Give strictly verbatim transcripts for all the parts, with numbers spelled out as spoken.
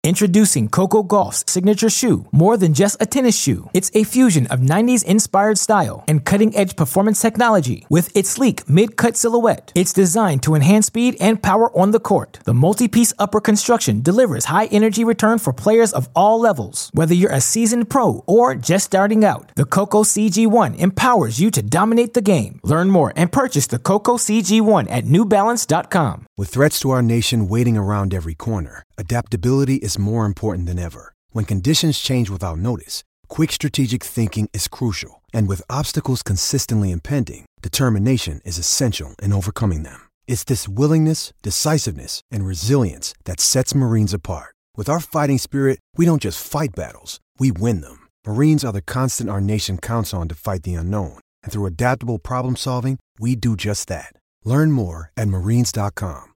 Introducing Coco Gauff's signature shoe, more than just a tennis shoe. It's a fusion of nineties-inspired style and cutting-edge performance technology. With its sleek mid-cut silhouette, it's designed to enhance speed and power on the court. The multi-piece upper construction delivers high-energy return for players of all levels. Whether you're a seasoned pro or just starting out, the Coco C G one empowers you to dominate the game. Learn more and purchase the Coco C G one at new balance dot com. With threats to our nation waiting around every corner, adaptability is more important than ever. When conditions change without notice, quick strategic thinking is crucial. And with obstacles consistently impending, determination is essential in overcoming them. It's this willingness, decisiveness, and resilience that sets Marines apart. With our fighting spirit, we don't just fight battles, we win them. Marines are the constant our nation counts on to fight the unknown. And through adaptable problem solving, we do just that. Learn more at marines dot com.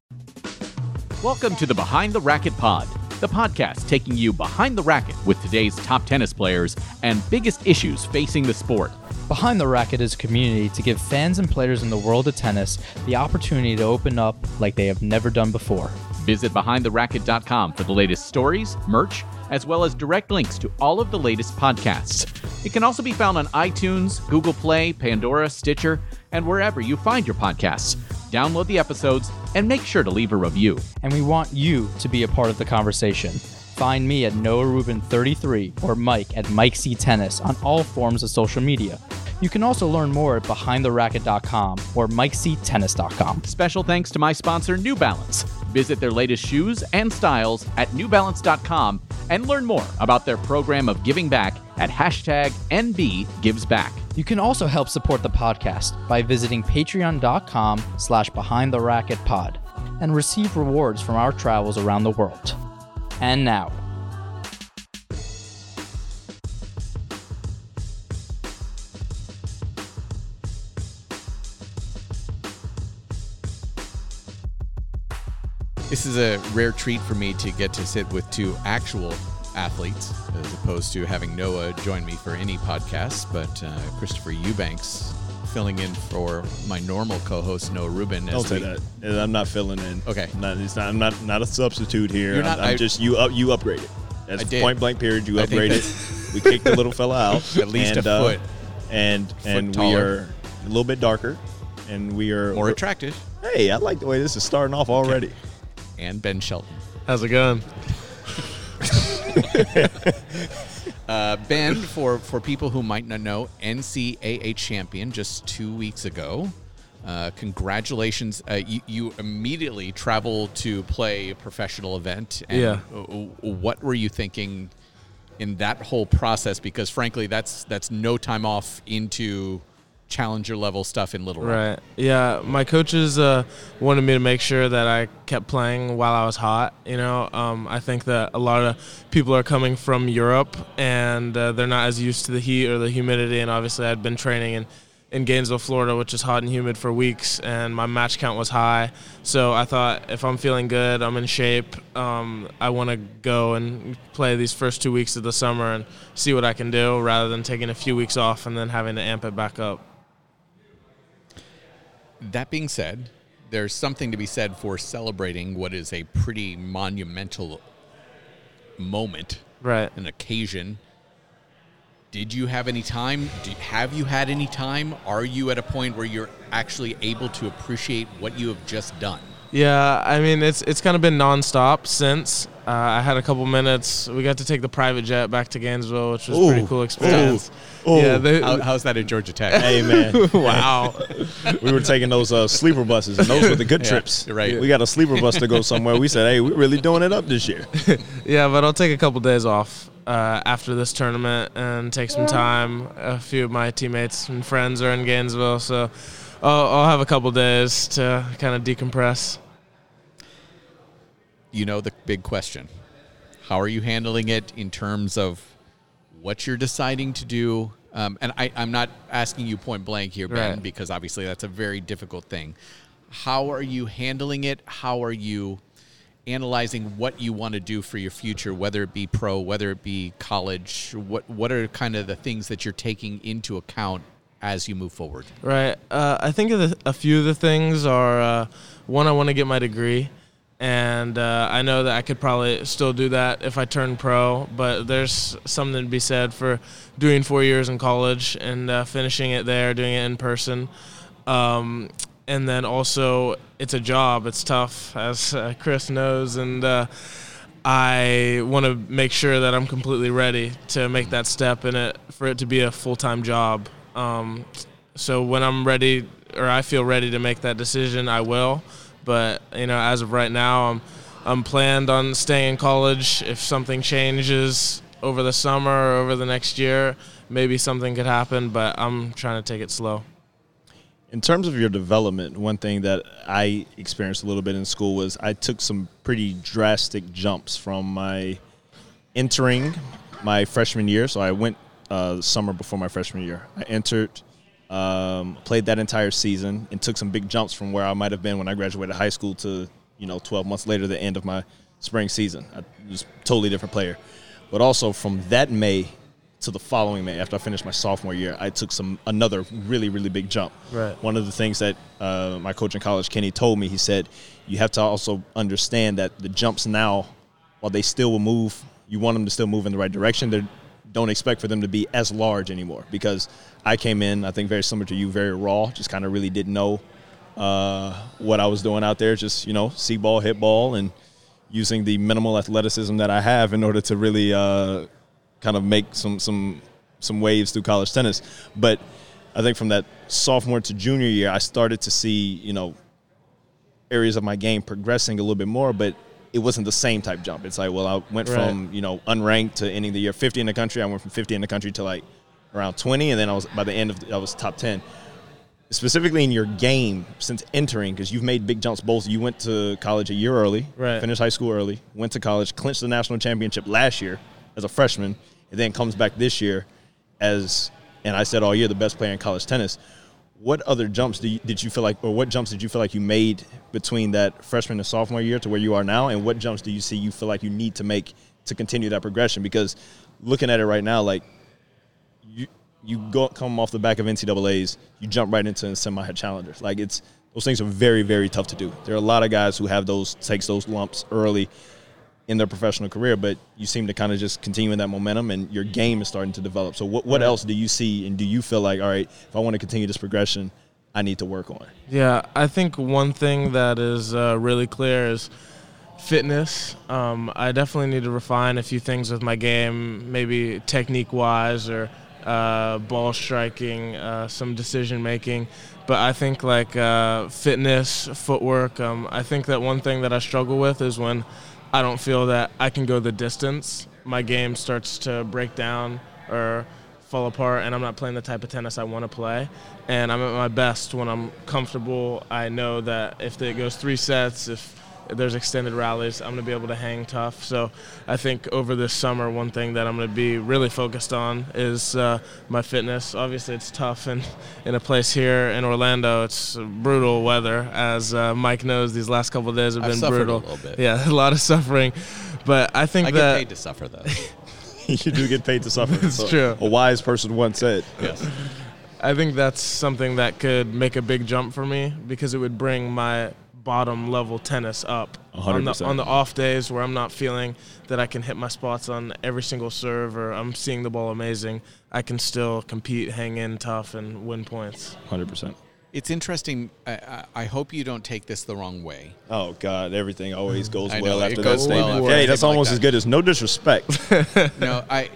Welcome to the Behind the Racket Pod, the podcast taking you behind the racket with today's top tennis players and biggest issues facing the sport. Behind the Racket is a community to give fans and players in the world of tennis the opportunity to open up like they have never done before. Visit behind the racket dot com for the latest stories, merch, as well as direct links to all of the latest podcasts. It can also be found on iTunes, Google Play, Pandora, Stitcher, and wherever you find your podcasts. Download the episodes and make sure to leave a review. And we want you to be a part of the conversation. Find me at Noah Rubin thirty-three or Mike at Mike C Tennis on all forms of social media. You can also learn more at behind the racket dot com or mike c tennis dot com. Special thanks to my sponsor, New Balance. Visit their latest shoes and styles at new balance dot com and learn more about their program of giving back at hashtag N B Gives Back. You can also help support the podcast by visiting patreon dot com slash behind the racket pod and receive rewards from our travels around the world. And now, this is a rare treat for me to get to sit with two actual athletes as opposed to having Noah join me for any podcasts, but uh, Christopher Eubanks filling in for my normal co-host Noah Rubin. Don't say we, that. I'm not filling in. Okay, not, it's not. I'm not not a substitute here. You're not, I'm, I'm I, just you. Up, you upgraded. That's I did. Point blank period. You I upgraded. We kicked the little fella out. At least and, a uh, foot. And foot and taller. we are a little bit darker, and we are more attractive. Hey, I like the way this is starting off already. Okay. And Ben Shelton. How's it going? uh, Ben, for, for people who might not know, N C A A champion just two weeks ago. Uh, congratulations. Uh, you, you immediately traveled to play a professional event. And yeah. What were you thinking in that whole process? Because, frankly, that's that's no time off into challenger level stuff in Little Rock. Right. Yeah, my coaches uh, wanted me to make sure that I kept playing while I was hot. You know, um, I think that a lot of people are coming from Europe and uh, they're not as used to the heat or the humidity. And obviously, I'd been training in, in Gainesville, Florida, which is hot and humid for weeks, and my match count was high. So I thought, if I'm feeling good, I'm in shape, um, I want to go and play these first two weeks of the summer and see what I can do, rather than taking a few weeks off and then having to amp it back up. That being said, there's something to be said for celebrating what is a pretty monumental moment, right? An occasion. Did you have any time? Do, have you had any time? Are you at a point where you're actually able to appreciate what you have just done? Yeah, I mean, it's it's kind of been nonstop since. Uh, I had a couple minutes. We got to take the private jet back to Gainesville, which was a pretty cool experience. Ooh. Yeah, they, How, how's that at Georgia Tech? Hey, man. Wow. We were taking those uh, sleeper buses, and those were the good yeah, trips. Right. We got a sleeper bus to go somewhere. We said, hey, we're really doing it up this year. Yeah, but I'll take a couple days off uh, after this tournament and take some time. A few of my teammates and friends are in Gainesville, so I'll, I'll have a couple days to kind of decompress. You know the big question. How are you handling it in terms of what you're deciding to do? Um, and I, I'm not asking you point blank here, Ben, right. because obviously that's a very difficult thing. How are you handling it? How are you analyzing what you want to do for your future, whether it be pro, whether it be college? What what are kind of the things that you're taking into account as you move forward? Right. Uh, I think of the, a few of the things are, uh, one, I want to get my degree. And uh, I know that I could probably still do that if I turn pro, but there's something to be said for doing four years in college and uh, finishing it there, doing it in person. Um, and then also it's a job. It's tough, as uh, Chris knows, and uh, I want to make sure that I'm completely ready to make that step in it for it to be a full-time job. Um, so when I'm ready, or I feel ready to make that decision, I will. But, you know, as of right now, I'm I'm planned on staying in college. If something changes over the summer or over the next year, maybe something could happen, but I'm trying to take it slow. In terms of your development, one thing that I experienced a little bit in school was I took some pretty drastic jumps from my entering my freshman year. So I went uh, the summer before my freshman year. I entered Um, played that entire season and took some big jumps from where I might have been when I graduated high school to, you know, twelve months later, the end of my spring season. I was a totally different player. But also from that May to the following May, after I finished my sophomore year, I took some another really, really big jump. Right. One of the things that uh, my coach in college, Kenny, told me, he said, you have to also understand that the jumps now, while they still will move, you want them to still move in the right direction. They're don't expect for them to be as large anymore, because I came in, I think very similar to you, very raw, just kind of really didn't know uh, what I was doing out there, just, you know, see ball, hit ball, and using the minimal athleticism that I have in order to really uh, kind of make some, some, some waves through college tennis. But I think from that sophomore to junior year, I started to see, you know, areas of my game progressing a little bit more, but it wasn't the same type jump. It's like, well, I went right. from, you know, unranked to ending the year fifty in the country. I went from fifty in the country to like around twenty, and then I was, by the end of the, I was top ten. Specifically in your game since entering, because you've made big jumps both. You went to college a year early, right. finished high school early, went to college, clinched the national championship last year as a freshman, and then comes back this year as, and I said all year, the best player in college tennis. What other jumps do you, did you feel like, or what jumps did you feel like you made between that freshman and sophomore year to where you are now, and what jumps do you see you feel like you need to make to continue that progression? Because looking at it right now, like you you go come off the back of N C double A's, you jump right into semi-challengers. Like it's those things are very, very tough to do. There are a lot of guys who have those takes those lumps early in their professional career, but you seem to kind of just continue in that momentum, and your game is starting to develop. So what, what else do you see, and do you feel like, all right, if I want to continue this progression, I need to work on? Yeah, I think one thing that is uh, really clear is fitness. Um, I definitely need to refine a few things with my game, maybe technique-wise or uh, ball striking, uh, some decision-making. But I think like uh, fitness, footwork, um, I think that one thing that I struggle with is when I don't feel that I can go the distance, my game starts to break down or fall apart, and I'm not playing the type of tennis I want to play. And I'm at my best when I'm comfortable. I know that if it goes three sets, if there's extended rallies, I'm going to be able to hang tough. So I think over this summer, one thing that I'm going to be really focused on is uh, my fitness. Obviously, it's tough in, in a place here in Orlando. It's brutal weather. As uh, Mike knows, these last couple of days have I've been suffered brutal. a little bit. Yeah, a lot of suffering. But I think I that get paid to suffer, though. You do get paid to suffer. It's So true. A wise person once said. Yes. I think that's something that could make a big jump for me, because it would bring my bottom level tennis up one hundred on the, percent. on the off days where I'm not feeling that I can hit my spots on every single serve, or I'm seeing the ball amazing. I can still compete, hang in tough, and win points. one hundred percent. It's interesting. I, I, I hope you don't take this the wrong way. Oh, God, everything always goes I well know, it after goes that well statement. after a Hey, that's statement like almost that. as good as no disrespect. No, I.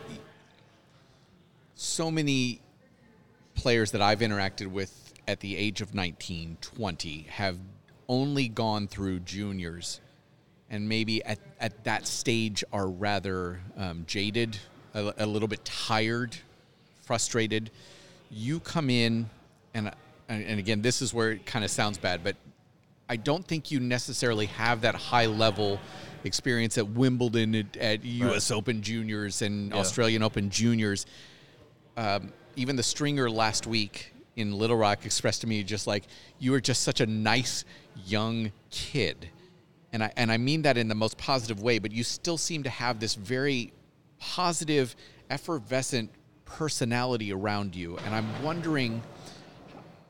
So many players that I've interacted with at the age of nineteen, twenty have only gone through juniors, and maybe at, at that stage are rather um, jaded, a, a little bit tired, frustrated. You come in, and and again, this is where it kind of sounds bad, but I don't think you necessarily have that high level experience at Wimbledon, at, at U S Right. Open Juniors and Yeah. Australian Open Juniors. Um, even the stringer last week in Little Rock expressed to me just like, you were just such a nice young kid. And I, and I mean that in the most positive way, but you still seem to have this very positive, effervescent personality around you. And I'm wondering,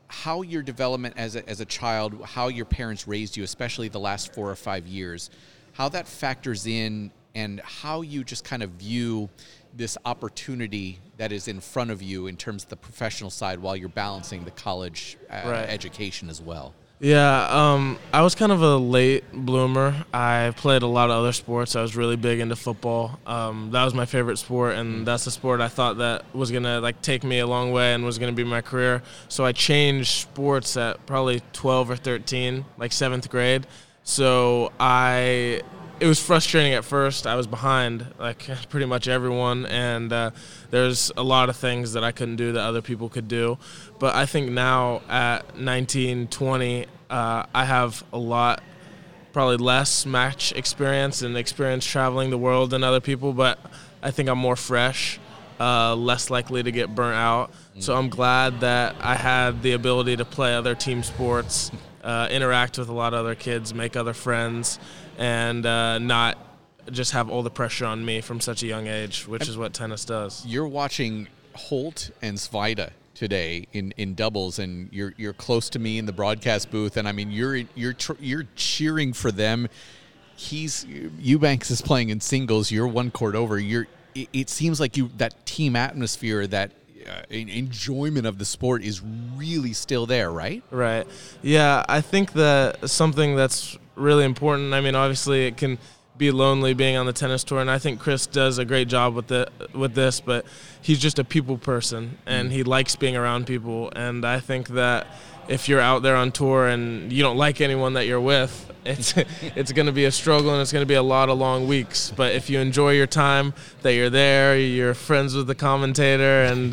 how your development as a, as a child, how your parents raised you, especially the last four or five years, how that factors in and how you just kind of view this opportunity that is in front of you in terms of the professional side while you're balancing the college uh, Right. education as well. Yeah, um, I was kind of a late bloomer. I played a lot of other sports. I was really big into football. Um, that was my favorite sport, and that's the sport I thought that was gonna like take me a long way and was gonna be my career. So I changed sports at probably twelve or thirteen, like seventh grade. So I, it was frustrating at first. I was behind like pretty much everyone, and uh, there's a lot of things that I couldn't do that other people could do. But I think now at nineteen, twenty, uh, I have a lot, probably less match experience and experience traveling the world than other people, but I think I'm more fresh, uh, less likely to get burnt out. Mm. So I'm glad that I had the ability to play other team sports, uh, interact with a lot of other kids, make other friends, and uh, not just have all the pressure on me from such a young age, which is what tennis does. You're watching Holt and Svajda today in, in doubles, and you're you're close to me in the broadcast booth, and I mean you're you're tr- you're cheering for them. He's Eubanks is playing in singles. You're one court over. You're. It, it seems like you that team atmosphere, that uh, enjoyment of the sport is really still there, right? Right. Yeah, I think that something that's really important. I mean, obviously it can be lonely being on the tennis tour, and I think Chris does a great job with the with this, but he's just a people person, and he likes being around people, and I think that if you're out there on tour and you don't like anyone that you're with, it's it's going to be a struggle, and it's going to be a lot of long weeks. But if you enjoy your time that you're there, you're friends with the commentator, and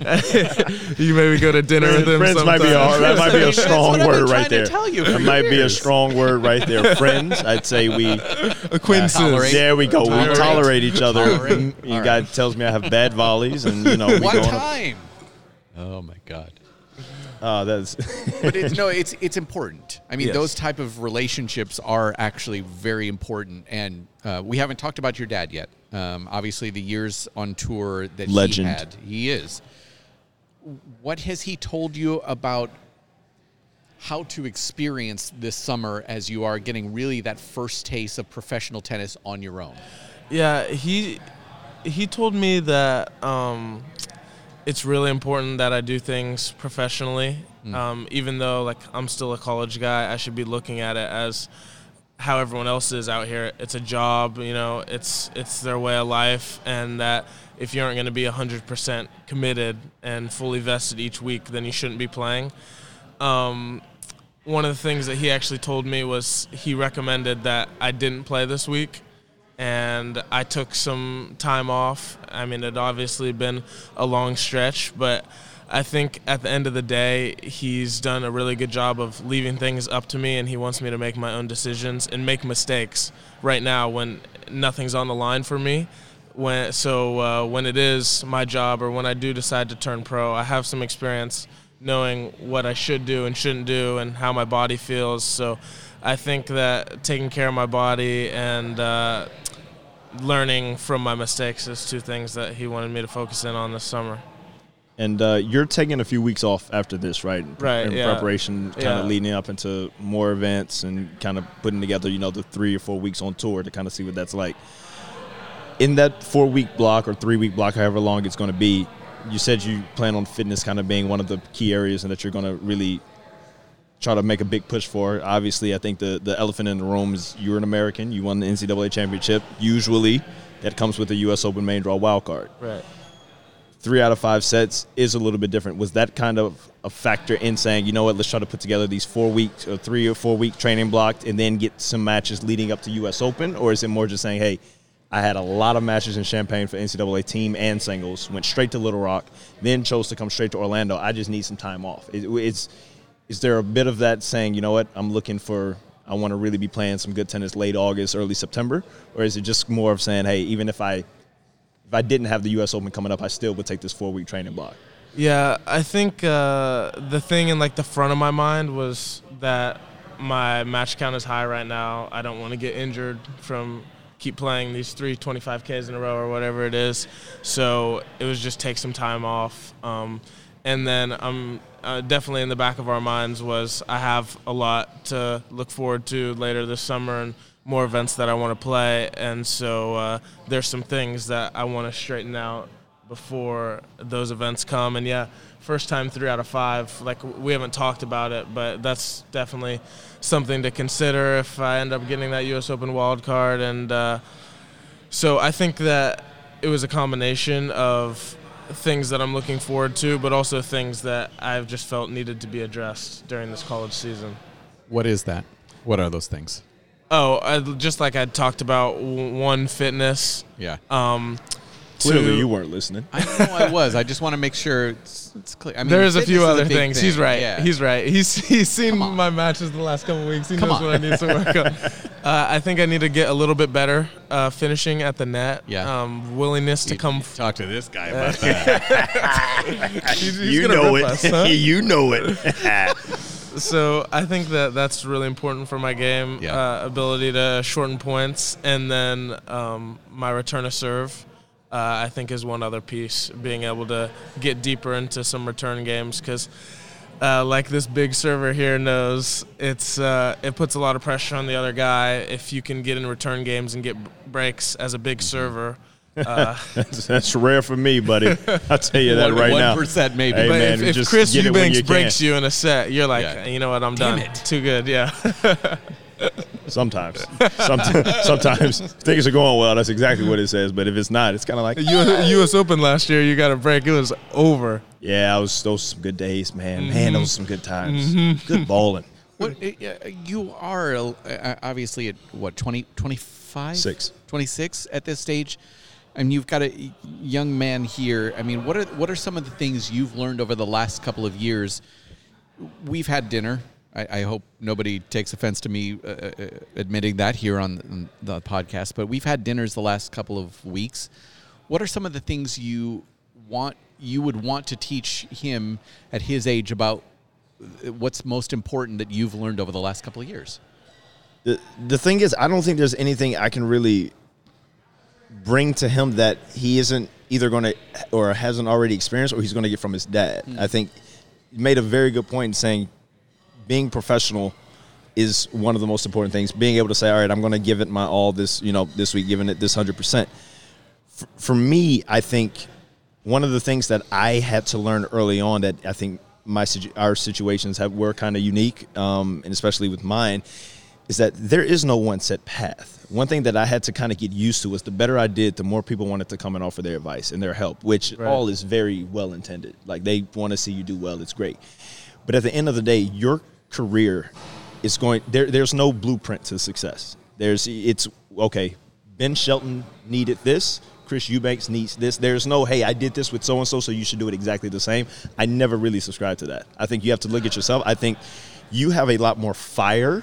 you maybe go to dinner Friends, with him friends might be a, that might be a strong word right there. That might be a strong word right there. Friends, I'd say we acquaintances. There we go. Tolerate. We tolerate each other. Tolerate. You All guy right. tells me I have bad volleys, and you know we One go on a- time. Oh my God. Oh, that's But it's no, it's it's important. I mean, Yes. those type of relationships are actually very important. And uh, we haven't talked about your dad yet. Um, obviously, the years on tour that Legend. he had, he is. What has he told you about how to experience this summer as you are getting really that first taste of professional tennis on your own? Yeah, he he told me that um, it's really important that I do things professionally. Mm. Um, even though like I'm still a college guy, I should be looking at it as how everyone else is out here. It's a job, you know, it's it's their way of life, and that if you aren't going to be one hundred percent committed and fully vested each week, then you shouldn't be playing. Um, one of the things that he actually told me was he recommended that I didn't play this week, and I took some time off. I mean, it had obviously been a long stretch, but I think at the end of the day, he's done a really good job of leaving things up to me, and he wants me to make my own decisions and make mistakes right now when nothing's on the line for me. When, so uh, when it is my job, or when I do decide to turn pro, I have some experience knowing what I should do and shouldn't do and how my body feels. So I think that taking care of my body and uh, learning from my mistakes is two things that he wanted me to focus in on this summer. And uh, you're taking a few weeks off after this, right? Right, In yeah. preparation, kind Yeah. of leading up into more events and kind of putting together, you know, the three or four weeks on tour to kind of see what that's like. In that four-week block or three-week block, however long it's going to be, you said you plan on fitness kind of being one of the key areas and that you're going to really try to make a big push for. Obviously, I think the, the elephant in the room is you're an American. You won the N C double A championship. Usually, that comes with a U S Open main draw wild card. Right. Three out of five sets is a little bit different. Was that kind of a factor in saying, you know what, let's try to put together these four weeks or three or four week training blocks and then get some matches leading up to U S Open? Or is it more just saying, hey, I had a lot of matches in Champaign for N C double A team and singles, went straight to Little Rock, then chose to come straight to Orlando. I just need some time off. It, it's, is there a bit of that saying, you know what, I'm looking for, I want to really be playing some good tennis late August, early September? Or is it just more of saying, hey, even if I if I didn't have the U S Open coming up, I still would take this four-week training block? Yeah, I think uh, the thing in like the front of my mind was that my match count is high right now. I don't want to get injured from keep playing these three twenty-five Ks in a row or whatever it is. So it was just take some time off. Um, And then I'm uh, definitely in the back of our minds was I have a lot to look forward to later this summer and more events that I want to play. And so uh, there's some things that I want to straighten out before those events come. And, yeah, first time three out of five. Like, we haven't talked about it, but that's definitely something to consider if I end up getting that U S Open wild card. And uh, so I think that it was a combination of things that I'm looking forward to, but also things that I've just felt needed to be addressed during this college season. What is that? What are those things? Oh, I, just like I talked about, one, fitness. Yeah. Um, Clearly two, you weren't listening. I know I was. I just want to make sure it's, it's clear. I mean, there's a few fitness is other big things. thing. He's right. Yeah. He's right. He's he's seen Come on. my matches the last couple of weeks. He Come knows on. what I need to work on. Uh, I think I need to get a little bit better uh, finishing at the net. Yeah. Um, willingness to You- come. you F- talk to this guy about that. he's, he's You gonna know rip it. us, huh? You know it. So I think that that's really important for my game, Yeah. uh, ability to shorten points, and then um, my return to serve, uh, I think is one other piece, being able to get deeper into some return games because uh, like this big server here knows, it's uh, it puts a lot of pressure on the other guy if you can get in return games and get b- breaks as a big server. Uh, that's, that's rare for me, buddy. I'll tell you that One- right now. one percent maybe. Hey, but man, if, if just Chris get it when Eubanks you can. breaks you in a set, you're like, Yeah. you know what, I'm Damn done. it. Too good, yeah. Sometimes. Sometimes, sometimes things are going well. That's exactly what it says. But if it's not, it's kind of like, U S Open last year, you got a break. It was over. yeah, I was, those were some good days, man. Man, those were some good times. Good bowling. What uh, you are uh, obviously at what twenty, twenty-five? Six. twenty-six at this stage, and you've got a young man here. I mean, what are what are some of the things you've learned over the last couple of years? We've had dinner. I, I hope nobody takes offense to me uh, uh, admitting that here on the, on the podcast, but we've had dinners the last couple of weeks. What are some of the things you want you would want to teach him at his age about what's most important that you've learned over the last couple of years? The, the thing is, I don't think there's anything I can really bring to him that he isn't either going to or hasn't already experienced or he's going to get from his dad. Mm. I think you made a very good point in saying being professional is one of the most important things. Being able to say, all right, I'm going to give it my all this, you know, this week, giving it this one hundred percent. For, for me, I think one of the things that I had to learn early on that I think my our situations have were kind of unique, um, and especially with mine, is that there is no one set path. One thing that I had to kind of get used to was the better I did, the more people wanted to come and offer their advice and their help, which right. all is very well intended. Like they want to see you do well. It's great. But at the end of the day, your career is going there. There's no blueprint to success. There's it's okay. Ben Shelton needed this. Chris Eubanks needs this. There's no, hey, I did this with so-and-so, so you should do it exactly the same. I never really subscribe to that. I think you have to look at yourself. I think you have a lot more fire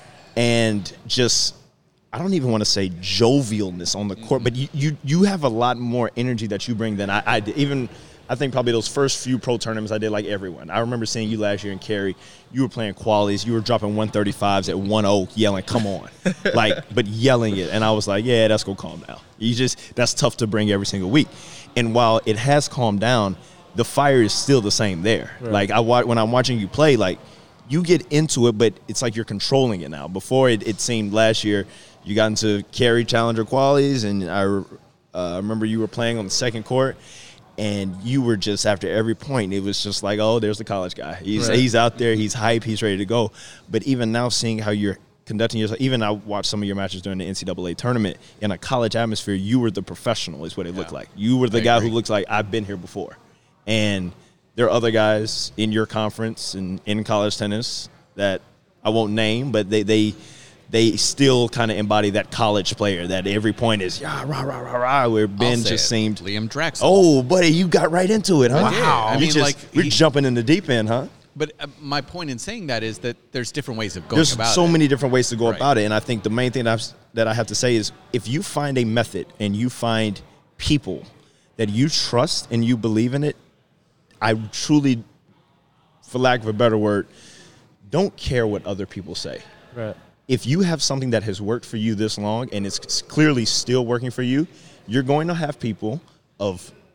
and just, I don't even want to say jovialness on the court, but you you, you have a lot more energy that you bring than I, I did. Even, I think probably those first few pro tournaments I did like everyone. I remember seeing you last year in Cary. You were playing qualies. You were dropping one thirty-fives at one oh, yelling, come on. like, but yelling it. And I was like, yeah, that's going to calm down. You just, that's tough to bring every single week. And while it has calmed down, the fire is still the same there. Right. Like, I when I'm watching you play, like, you get into it, but it's like you're controlling it now. Before, it, it seemed last year, you got into Cary Challenger qualies, and I uh, remember you were playing on the second court, and you were just, after every point, it was just like, oh, there's the college guy. He's right. he's out there, he's hype, he's ready to go. But even now, seeing how you're conducting yourself, even I watched some of your matches during the N C double A tournament, in a college atmosphere, you were the professional is what it yeah. looked like. You were the I guy agree. who looks like, I've been here before. And there are other guys in your conference and in college tennis that I won't name, but they they – they still kind of embody that college player that every point is, yeah, rah, rah, rah, rah, where Ben just it. seemed. Liam Drexel. Oh, buddy, you got right into it, huh? Wow. I you mean, just, like. We're he, jumping in the deep end, huh? But uh, my point in saying that is that there's different ways of going there's about it. There's so many different ways to go right. about it. And I think the main thing that, I've, that I have to say is if you find a method and you find people that you trust and you believe in it, I truly, for lack of a better word, don't care what other people say. Right. If you have something that has worked for you this long and it's clearly still working for you, you're going to have people of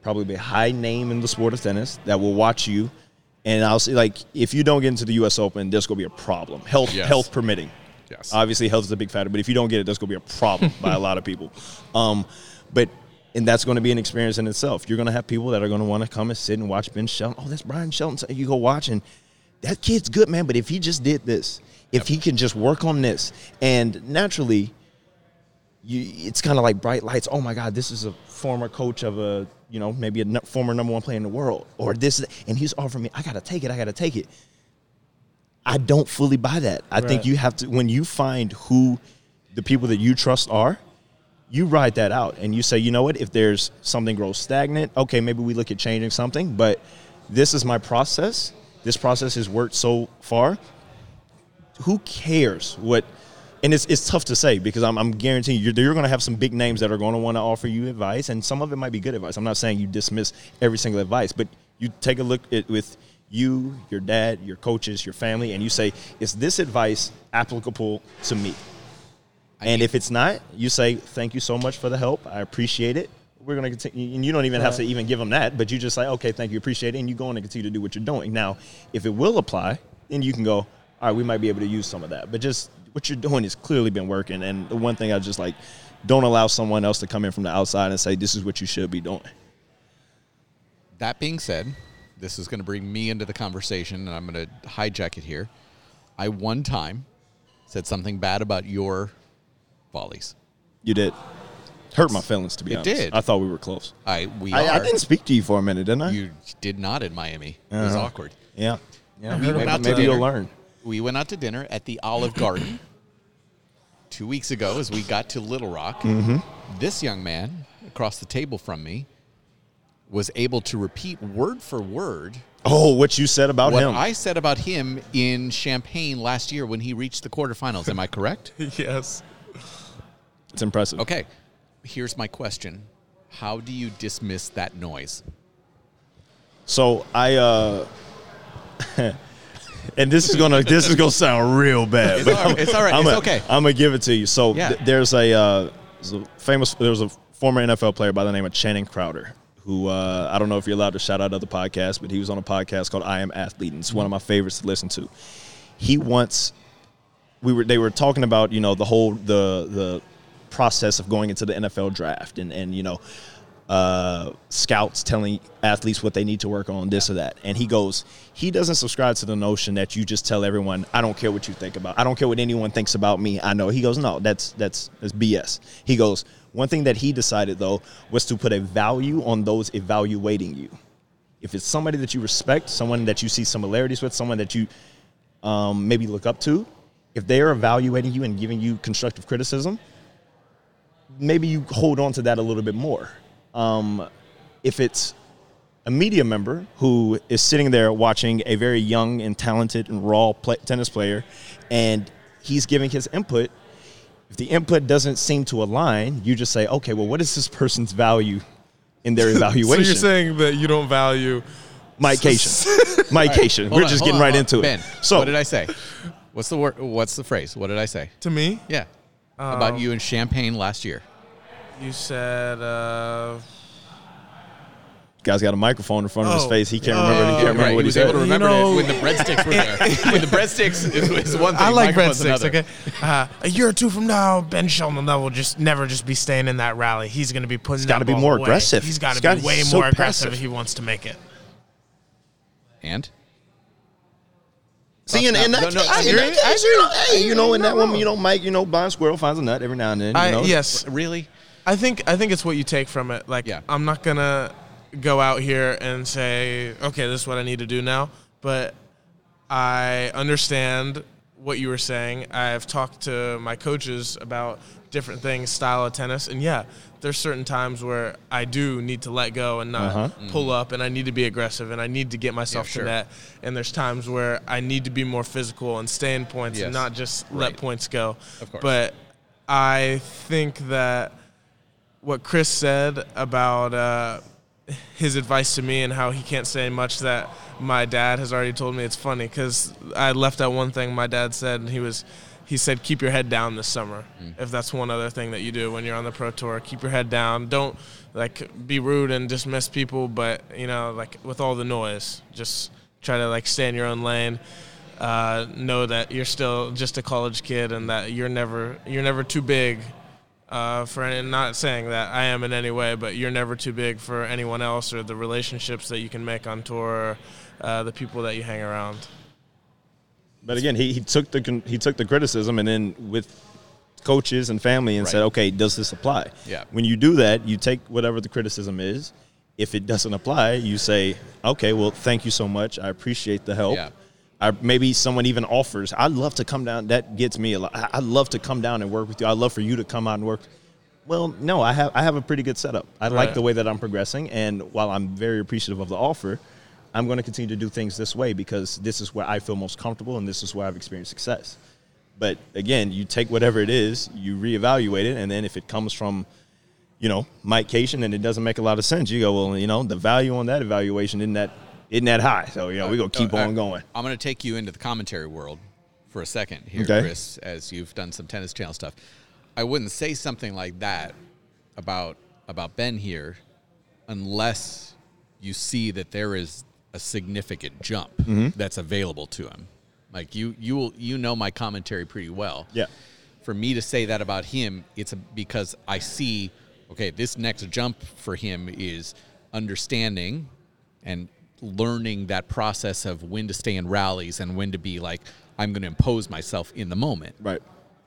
probably a high name in the sport of tennis that will watch you. And I'll say, like, if you don't get into the U S Open, there's going to be a problem. Health, Yes. health permitting. Yes. Obviously, health is a big factor, but if you don't get it, there's going to be a problem by a lot of people. Um, but and that's going to be an experience in itself. You're going to have people that are going to want to come and sit and watch Ben Shelton. Oh, that's Brian Shelton. So you go watch, and that kid's good, man. But if he just did this, if yep. he can just work on this, and naturally, you, it's kind of like bright lights. Oh my God, this is a former coach of a, you know, maybe a n- former number one player in the world, or this, and he's offering me. I got to take it. I got to take it. I don't fully buy that. I right. think you have to, when you find who the people that you trust are, you ride that out and you say, you know what, if there's something grows stagnant, okay, maybe we look at changing something, but this is my process. This process has worked so far. Who cares what, and it's it's tough to say because I'm, I'm guaranteeing you're, you're going to have some big names that are going to want to offer you advice, and some of it might be good advice. I'm not saying you dismiss every single advice, but you take a look at with you, your dad, your coaches, your family, and you say, is this advice applicable to me? I and mean, if it's not, you say, thank you so much for the help. I appreciate it. We're going to continue. And you don't even right. have to even give them that, but you just say, okay, thank you, appreciate it, and you go on and continue to do what you're doing. Now, if it will apply, then you can go, all right, we might be able to use some of that. But just what you're doing has clearly been working. And the one thing I just like, don't allow someone else to come in from the outside and say, this is what you should be doing. That being said, this is going to bring me into the conversation, and I'm going to hijack it here. I one time said something bad about your volleys. You did. Hurt my feelings, to be it honest. It did. I thought we were close. I we I, are. I didn't speak to you for a minute, didn't I? You did not in Miami. Uh-huh. It was awkward. Yeah. Yeah. We maybe maybe you'll learn. We went out to dinner at the Olive Garden two weeks ago as we got to Little Rock. Mm-hmm. This young man across the table from me was able to repeat word for word oh, what you said about what him. I said about him in Champaign last year when he reached the quarterfinals. Am I correct? Yes. It's impressive. Okay. Here's my question. How do you dismiss that noise? So I uh and this is gonna this is gonna sound real bad. It's, all, it's all right. I'm it's a, okay. I'm gonna give it to you. So yeah. th- there's a uh, there's a famous there's a former N F L player by the name of Channing Crowder, who uh, I don't know if you're allowed to shout out other podcasts, but he was on a podcast called I Am Athlete, and it's one of my favorites to listen to. He once we were they were talking about, you know, the whole the the process of going into the N F L draft and and you know uh, scouts telling athletes what they need to work on, this or that. And he goes, he doesn't subscribe to the notion that you just tell everyone, I don't care what you think about. I don't care what anyone thinks about me. I know. He goes, no, that's that's that's B S. He goes, one thing that he decided, though, was to put a value on those evaluating you. If it's somebody that you respect, someone that you see similarities with, someone that you um, maybe look up to, if they are evaluating you and giving you constructive criticism, maybe you hold on to that a little bit more. Um, if it's a media member who is sitting there watching a very young and talented and raw play, tennis player, and he's giving his input, if the input doesn't seem to align, you just say, okay, well, what is this person's value in their evaluation? So you're saying that you don't value Mike Cation. Mike Cation. We're on, just getting on, right on. into Ben, it. So, what did I say? What's the word? What's the phrase? What did I say? To me? Yeah. Um, About you in Champaign last year. You said, uh... guy's got a microphone in front of his Oh. face. He can't Oh. remember. He can't remember Right, what he he was said. able to remember You know- it when the breadsticks were there. When the breadsticks is, is one thing. I like microphone's breadsticks, another. okay? Uh, a year or two from now, Ben Shelton will just never just be staying in that rally. He's going to be putting He's that gotta be ball more away. aggressive. He's got He's to gotta be be way so more aggressive passive. if he wants to make it. And? See, and, and No, that, no, I, I in agree. that case, you know, hey, you know, in that You're one, you know, Mike, you know, blind squirrel finds a nut every now and then. You I, know? yes. Really? I think I think it's what you take from it. Like, Yeah. I'm not going to go out here and say, okay, this is what I need to do now. But I understand what you were saying. I've talked to my coaches about different things, style of tennis. And, yeah, there's certain times where I do need to let go and not Uh-huh. pull up, and I need to be aggressive, and I need to get myself Yeah, sure. to net. And there's times where I need to be more physical and stay in points Yes. and not just Right. let points go. Of course. But I think that what Chris said about uh, his advice to me and how he can't say much that my dad has already told me, it's funny because I left out one thing my dad said, and he was he said, keep your head down this summer. Mm. If that's one other thing that you do when you're on the pro tour, keep your head down. Don't, like, be rude and dismiss people, but, you know, like, with all the noise, just try to, like, stay in your own lane. Uh, know that you're still just a college kid and that you're never you're never too big uh, for any, not saying that I am in any way, but you're never too big for anyone else or the relationships that you can make on tour, or, uh, the people that you hang around. But again, he, he took the he took the criticism and then with coaches and family and right. said, okay, does this apply? Yeah. When you do that, you take whatever the criticism is. If it doesn't apply, you say, okay, well, thank you so much. I appreciate the help. Yeah. I, maybe someone even offers, I'd love to come down. That gets me a lot. I'd love to come down and work with you. I'd love for you to come out and work. Well, no, I have I have a pretty good setup. I right. like the way that I'm progressing. And while I'm very appreciative of the offer, I'm going to continue to do things this way because this is where I feel most comfortable and this is where I've experienced success. But, again, you take whatever it is, you reevaluate it, and then if it comes from, you know, Mike Cation and it doesn't make a lot of sense, you go, well, you know, the value on that evaluation isn't that, isn't that high. So, you know, we're going to keep uh, on going. I'm going to take you into the commentary world for a second here, okay. Chris, as you've done some Tennis Channel stuff. I wouldn't say something like that about about Ben here unless you see that there is a significant jump mm-hmm. that's available to him. Like you, you will, you know my commentary pretty well. Yeah. For me to say that about him, it's a, because I see, okay, this next jump for him is understanding and learning that process of when to stay in rallies and when to be like, I'm going to impose myself in the moment. Right.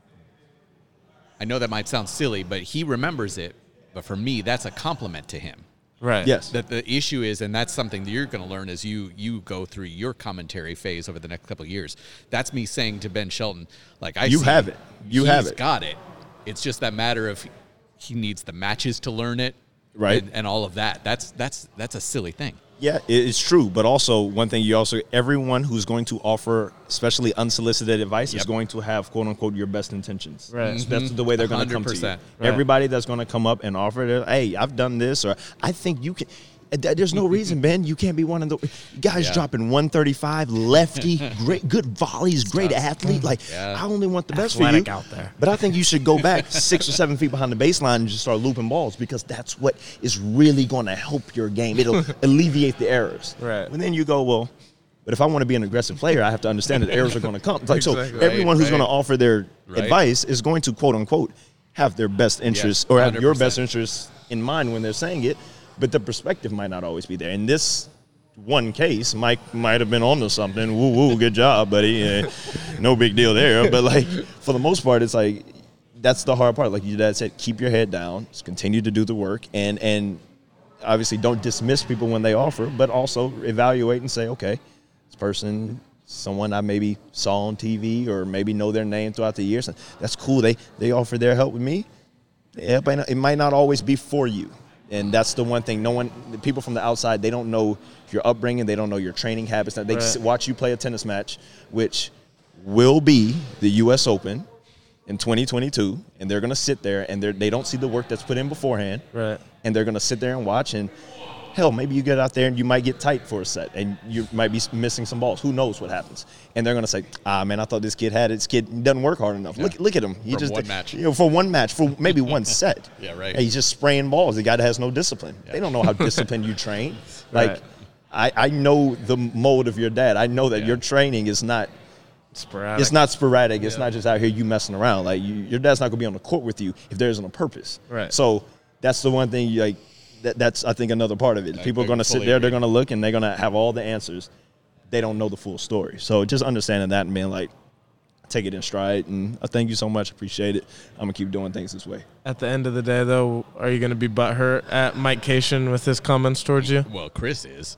I know that might sound silly, but he remembers it. But for me, that's a compliment to him. Right. Yes. That the issue is, and that's something that you're going to learn as you you go through your commentary phase over the next couple of years. That's me saying to Ben Shelton, like I you see, have it. You have it. Got it. It's just that matter of he needs the matches to learn it, right? And, and all of that. That's that's that's a silly thing. Yeah, it's true. But also, one thing you also, everyone who's going to offer, especially unsolicited advice, yep. is going to have, quote unquote, your best intentions. Right. Mm-hmm. That's the way they're going to come to you. Right. Everybody that's going to come up and offer, hey, I've done this, or I think you can. There's no reason, Ben. You can't be one of the guys yeah. dropping one thirty-five, lefty, great, good volleys, great athlete. Like, yeah. I only want the best Athletic for you. out there. But I think you should go back six or seven feet behind the baseline and just start looping balls because that's what is really going to help your game. It'll alleviate the errors. Right. And then you go, well, but if I want to be an aggressive player, I have to understand that errors are going to come. Like, exactly. So everyone who's right. going to offer their right. advice is going to, quote unquote, have their best interests yes, or have your best interests in mind when they're saying it. But the perspective might not always be there. In this one case, Mike might have been onto something. Woo, woo, good job, buddy. Uh, no big deal there. But, like, for the most part, it's like that's the hard part. Like your dad said, keep your head down. Just continue to do the work. And, and obviously don't dismiss people when they offer, but also evaluate and say, okay, this person, someone I maybe saw on T V or maybe know their name throughout the years. And that's cool. They, they offer their help with me. It might not, it might not always be for you. And that's the one thing. No one, the people from the outside, they don't know your upbringing. They don't know your training habits. They right. watch you play a tennis match, which will be the U S Open in twenty twenty-two, and they're going to sit there, and they don't see the work that's put in beforehand. Right. And they're going to sit there and watch, and hell, maybe you get out there and you might get tight for a set, and you might be missing some balls. Who knows what happens? And they're going to say, ah, man, I thought this kid had it. This kid doesn't work hard enough. Yeah. Look look at him. He for just one match. You know, for one match, for maybe one set. Yeah, right. He's just spraying balls. The guy that has no discipline. Yeah. They don't know how disciplined you train. Like, right. I, I know the mode of your dad. I know that yeah. your training is not sporadic. It's not sporadic. It's yeah. not just out here you messing around. Like, you, your dad's not going to be on the court with you if there isn't a purpose. Right. So that's the one thing you like. That, that's, I think, another part of it. I People are going to sit there, agree. they're going to look, and they're going to have all the answers. They don't know the full story. So just understanding that and being like, take it in stride. And I thank you so much. Appreciate it. I'm going to keep doing things this way. At the end of the day, though, are you going to be butthurt at Mike Cation with his comments towards you? Well, Chris is.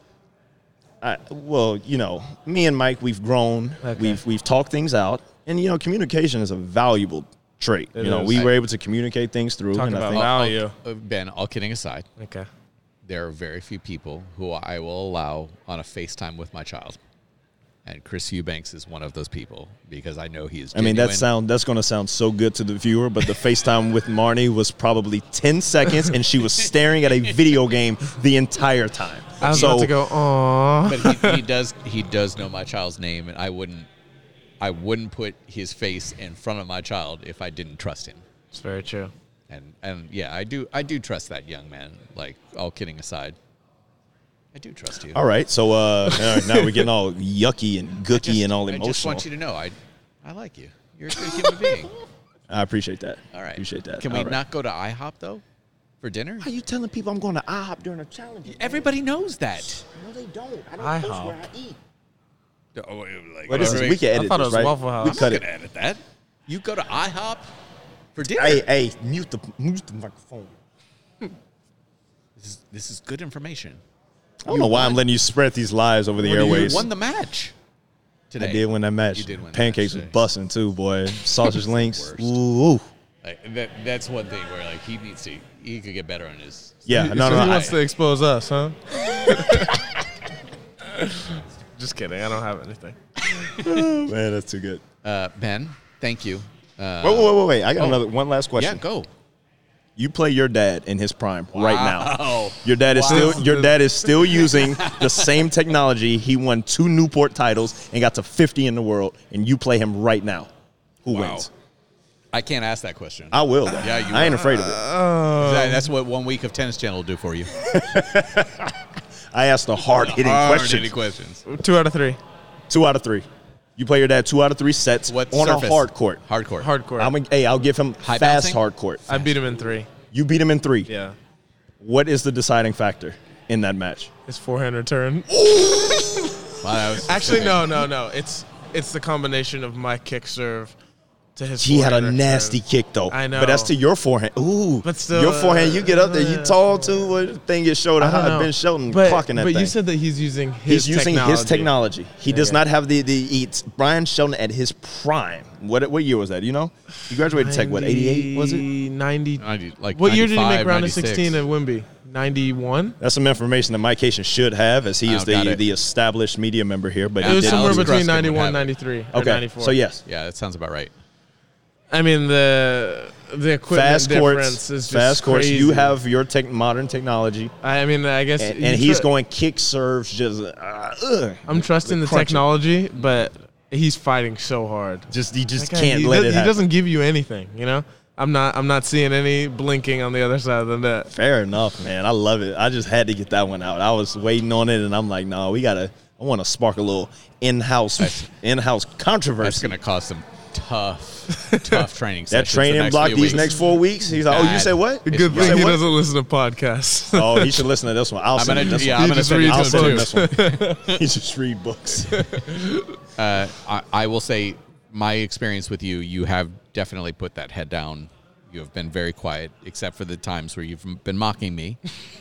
I, well, you know, me and Mike, we've grown. Okay. We've we've talked things out. And, you know, communication is a valuable trait. It you know, is. we I, were able to communicate things through. Talk and about I think, value. Uh, Ben, all kidding aside. Okay. There are very few people who I will allow on a FaceTime with my child. And Chris Eubanks is one of those people because I know he is genuine. I mean, that sound that's going to sound so good to the viewer, but the FaceTime with Marnie was probably ten seconds, and she was staring at a video game the entire time. I was so, about to go, aww. But he, he does he does know my child's name, and I wouldn't I wouldn't put his face in front of my child if I didn't trust him. It's very true. And and yeah, I do I do trust that young man. Like, all kidding aside, I do trust you. All right, so uh, now we're getting all yucky and gooky just, and all I emotional. just want you to know, I I like you. You're a good human being. I appreciate that. All right. Appreciate that. Can we All right. not go to IHOP, though, for dinner? How you telling people I'm going to IHOP during a challenge? Everybody knows that. No, they don't. I don't IHOP. post where I eat. Oh, like, Well, this is, we can edit I thought it this, was right? Waffle House. We I'm cut not it. going to edit that. You go to IHOP for dinner. Hey, hey, mute the, mute the microphone. This is, this is good information. I don't know why I'm letting you spread these lies over the You airways. won the match today. I did win that match. You did win the Pancakes match was today. busting too, boy. Sausage links. Worst. Ooh, ooh. Like, that, that's one thing where like he needs to, he could get better on his. Yeah, So no, no, he I, wants to expose us, huh? Just kidding. I don't have anything. man, that's too good. Uh, Ben, thank you. Uh, Wait, wait, wait, wait. I got oh. another one last question. Yeah, go. You play your dad in his prime right now. Wow. Your dad is Wow. still your dad is still using the same technology. He won two Newport titles and got to fifty in the world, and you play him right now. Who Wow. wins? I can't ask that question. I will. Though. Yeah, you I ain't will. afraid of it. That- that's what one week of Tennis Channel will do for you. I asked a hard-hitting question. Any questions? Two out of three. Two out of three. You play your dad two out of three sets What on surface? a hard court. Hard court. Hardcore. I'm a, hey, I'll give him High fast bouncing? hard court. I beat him in three. You beat him in three. Yeah. What is the deciding factor in that match? His forehand return. Wow, that was Actually, no, no, no. It's it's the combination of my kick serve to his He had a forehand nasty return. kick though. I know. But that's to your forehand. Ooh. But still, your forehand, you get up there, you uh, tall too. What the thing gets showed I don't how know. Ben Shelton but, clocking that But thing. you said that he's using his He's using technology. his technology. He does Okay. not have the the it's Brian Shelton at his prime. What what year was that? You know, you graduated Tech. What eighty-eight was it? ninety. ninety, like What year did he make ninety-five, round of ninety-six. sixteen at Wimby? ninety-one. That's some information that Mike Cation should have, as he Oh, is got the it. the established media member here. But It he was did. somewhere Alex between Gruskin would ninety-one, have it. ninety-three, or Okay, ninety-four. so yes, Yeah, that sounds about right. I mean the the equipment fast difference courts, is just fast courts. crazy. You have your tech, modern technology, I mean, I guess. and, you and he's tr- going kick serves just. Uh, ugh, I'm trusting the crunching. technology, but he's fighting so hard. Just he just That guy, can't he let does, it He happen. doesn't give you anything, you know. I'm not. I'm not seeing any blinking on the other side of the net. Fair enough, man. I love it. I just had to get that one out. I was waiting on it, and I'm like, no, we gotta. I want to spark a little in-house, in-house controversy. That's going to cause some tough, tough training that sessions the training next block few these weeks. next four weeks. He's like, oh, you Bad. say what? It's Good You thing say he what? doesn't listen to podcasts. Oh, he should listen to this one. I'll I'm send gonna, him this yeah, one. I'm He gonna just send you reads I'll this send him too. this one. He just read books. Uh, I, I will say, my experience with you, you have definitely put that head down. You have been very quiet, except for the times where you've been mocking me.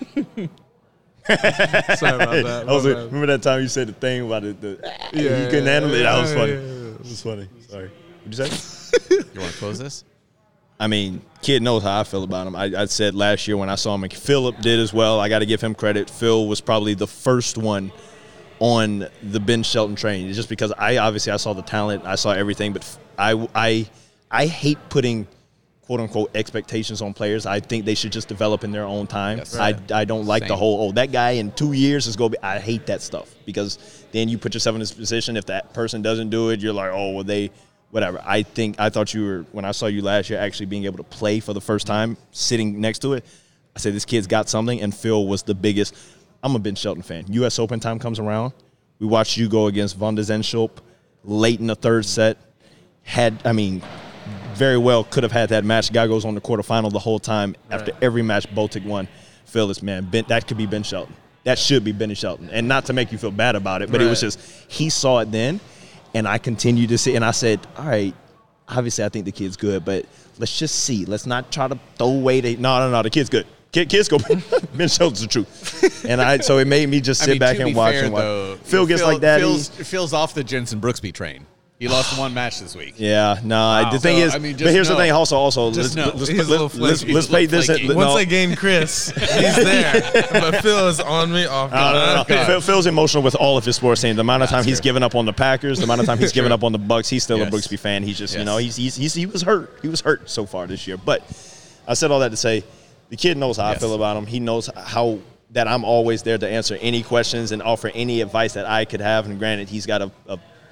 Sorry about that. I was my like, bad. remember that time you said the thing about it? The, Yeah, you couldn't handle it. That was yeah, funny. yeah, yeah. It was funny. Sorry. What'd you say? You want to close this? I mean, kid knows how I feel about him. I, I said last year when I saw him, and Philip did as well. I got to give him credit. Phil was probably the first one on the Ben Shelton train. It's just because I obviously I saw the talent, I saw everything, but I I I hate putting quote unquote expectations on players. I think they should just develop in their own time. Yes. I I don't like the Same. whole oh that guy in two years is going to be. I hate that stuff because then you put yourself in this position. If that person doesn't do it, you're like oh well they. Whatever. I think I thought you were when I saw you last year actually being able to play for the first time, sitting next to it. I said this kid's got something, and Phil was the biggest. I'm a Ben Shelton fan. U S Open time comes around. We watched you go against Van de Zandschulp late in the third set. Had I mean, very well could have had that match. Guy goes on the quarterfinal the whole time. After every match, Botic won. Phil is man. Ben, that could be Ben Shelton. That should be Benny Shelton. And not to make you feel bad about it, but it was Right. just he saw it then. And I continued to see, and I said, all right, obviously I think the kid's good, but let's just see. Let's not try to throw away the – no, no, no, the kid's good. Kid, kids go – Ben Shelton's the truth. And I so it made me just I sit mean, back to and be watch fair, and watch. though, Phil gets like that. Phil's, Phil's off the Jensen Brooksby train. He lost one match this week. Yeah, no. Wow. The thing So, is, I mean, but just here's the know. thing also, also Just let's, know. let's, He's a little let's, let's, flaky. let's He's a pay little this. flaky. no, Once I gain Chris, he's there. But Phil is on me off No, no, no, guard. no. Phil, Phil's emotional with all of his sports teams. The amount of time That's he's true. given up on the Packers, the amount of time he's given True. up on the Bucks, he's still Yes. a Brooksby fan. He's just, you Yes. know, he's, he's, he's he was hurt. He was hurt so far this year. But I said all that to say the kid knows how Yes. I feel about him. He knows how that I'm always there to answer any questions and offer any advice that I could have. And granted, he's got a, a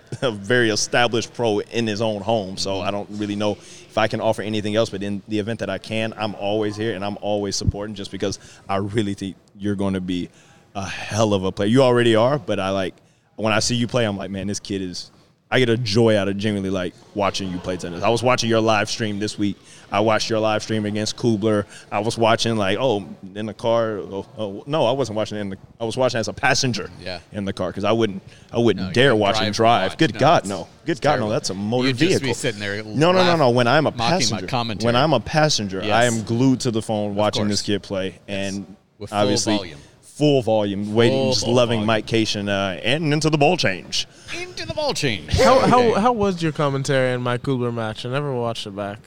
a very established pro in his own home. So I don't really know if I can offer anything else. But in the event that I can, I'm always here and I'm always supporting, just because I really think you're going to be a hell of a player. You already are, but I like when I see you play, I'm like, man, this kid is. I get a joy out of genuinely like watching you play tennis. I was watching your live stream this week. I watched your live stream against Kubler. I was watching like, oh, in the car. Oh, oh no, I wasn't watching in the. I was watching as a passenger. Yeah. In the car, because I wouldn't. I wouldn't No, dare you watch drive and drive. watch. Good No, God, it's- no. Good it's God, terrible. no. That's a motor You'd just vehicle. be sitting there No, no, no, laugh- no. When I'm a mocking my passenger, commentary. when I'm a passenger, Yes. I am glued to the phone watching course. this kid play, Yes. and With full obviously. volume. Full volume, waiting, Full just loving volume. Mike Cation uh, and into the ball change. Into the ball change. How, how, Okay. how was your commentary in my Kubler match? I never watched it back.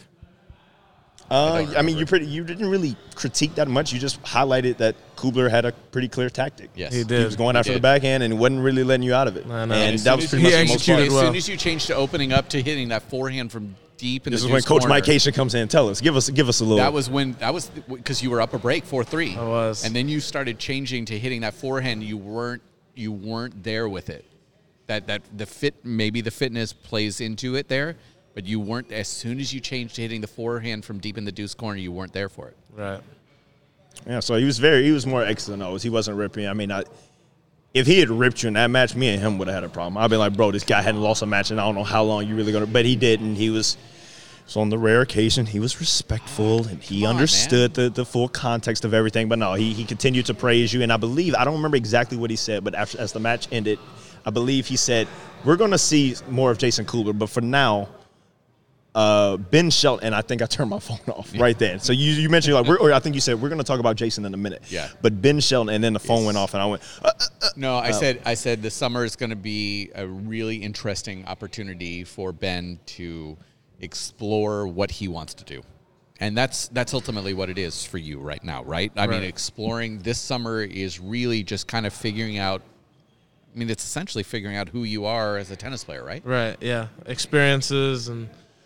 Uh, I, mean, you pretty you didn't really critique that much. You just highlighted that Kubler had a pretty clear tactic. Yes. He did. He was going He after the did. backhand and wasn't really letting you out of it. I know. And As that soon was as pretty you- much He the most executed fun. As well. soon as you change to opening up to hitting that forehand from deep in This the is when deuce Coach corner, Mike Cation comes in and tell us, give us, give us a little. That was when that was because you were up a break four three. I was. and then you started changing to hitting that forehand. You weren't you weren't there with it. That that the fit maybe the fitness plays into it there, but you weren't. As soon as you changed to hitting the forehand from deep in the deuce corner, you weren't there for it. Right. Yeah, so he was very, he was more X's and O's. He wasn't ripping. I mean, I, if he had ripped you in that match, me and him would have had a problem. I'd been like, bro, this guy hadn't lost a match, and I don't know how long you really going to. But he didn't. He was. So on the rare occasion, he was respectful, and he Come on, understood the, the full context of everything. But no, he, he continued to praise you. And I believe, I don't remember exactly what he said, but after, as the match ended, I believe he said, we're going to see more of Jason Kubler, but for now, uh, Ben Shelton, and I think I turned my phone off right then. So you you mentioned, like, we're, or I think you said, we're going to talk about Jason in a minute. Yeah. But Ben Shelton, and then the phone went off, and I went, uh, No, I said I said the summer is going to be a really interesting opportunity for Ben to explore what he wants to do. And that's that's ultimately what it is for you right now, right? I mean, Right. exploring this summer is really just kind of figuring out I mean, it's essentially figuring out who you are as a tennis player, right? Right, yeah. Experiences and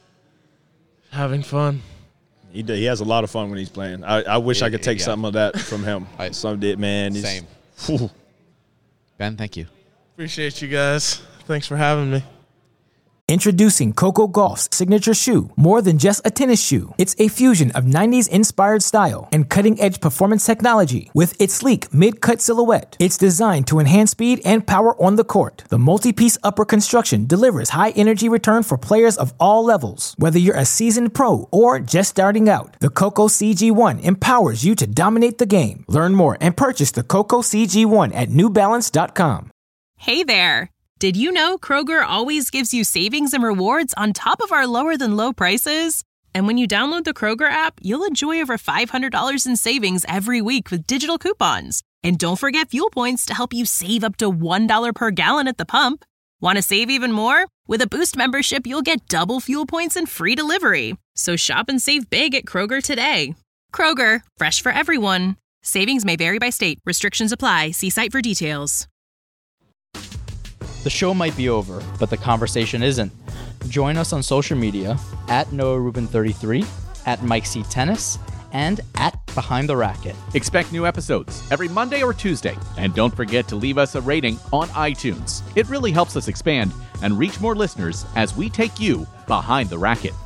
having fun. he did, he has a lot of fun when he's playing. I, I wish I could take Yeah. some of that from him. I- Some did, man. He's- Same. Whew. Ben, thank you. Appreciate you guys. Thanks for having me. Introducing Coco Golf's signature shoe. More than just a tennis shoe, it's a fusion of nineties inspired style and cutting-edge performance technology. With its sleek mid-cut silhouette, it's designed to enhance speed and power on the court. The multi-piece upper construction delivers high-energy return for players of all levels. Whether you're a seasoned pro or just starting out, the Coco C G one empowers you to dominate the game. Learn more and purchase the Coco C G one at new balance dot com. Hey there! Did you know Kroger always gives you savings and rewards on top of our lower-than-low prices? And when you download the Kroger app, you'll enjoy over five hundred dollars in savings every week with digital coupons. And don't forget fuel points to help you save up to one dollar per gallon at the pump. Want to save even more? With a Boost membership, you'll get double fuel points and free delivery. So shop and save big at Kroger today. Kroger, fresh for everyone. Savings may vary by state. Restrictions apply. See site for details. The show might be over, but the conversation isn't. Join us on social media at Noah Rubin thirty-three, at Mike C Tennis, and at Behind the Racket. Expect new episodes every Monday or Tuesday. And don't forget to leave us a rating on iTunes. It really helps us expand and reach more listeners as we take you behind the racket.